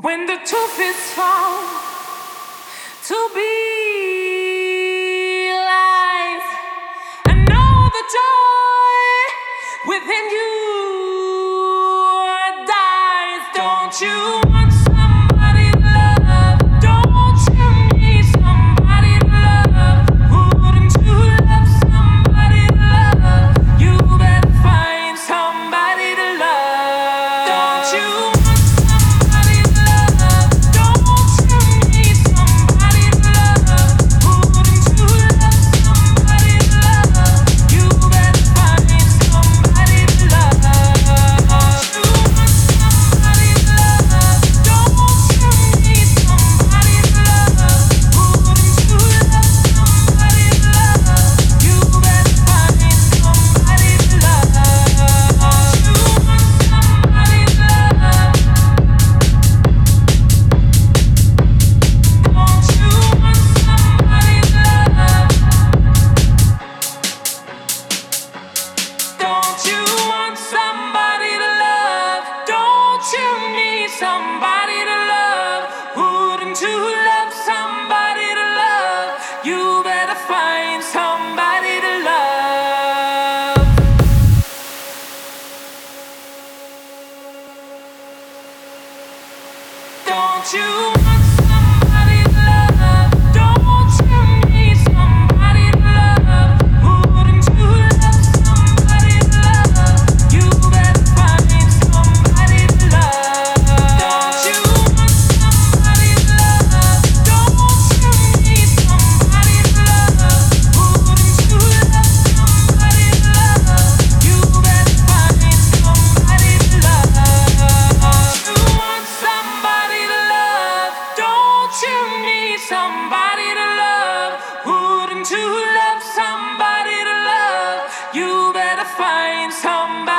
When the truth is found to be lies, and know the joy within you dies. Don't you want somebody to love? Don't you need somebody to love? Wouldn't you love somebody to love? You better find somebody to love. Don't you want somebody to love? Don't you need somebody to love? Wouldn't you love somebody to love? You better find somebody to love. Don't you want somebody to love? Don't you need somebody to love? Wouldn't you love somebody to love? You better find somebody to love. Don't you want somebody to love? Don't you want somebody to love? Don't you want somebody to love? Don't you need somebody to love? Wouldn't you love somebody to love? You better find somebody to love. Don't you want somebody to love? Don't you need somebody to love? Wouldn't you love somebody to love? You better find somebody to love. Don't you want somebody to love? Don't you need somebody to love? Wouldn't you love somebody to love? You better find somebody to love. Don't you want somebody to love? Don't you need somebody to love? Wouldn't you love somebody to love? You better find somebody.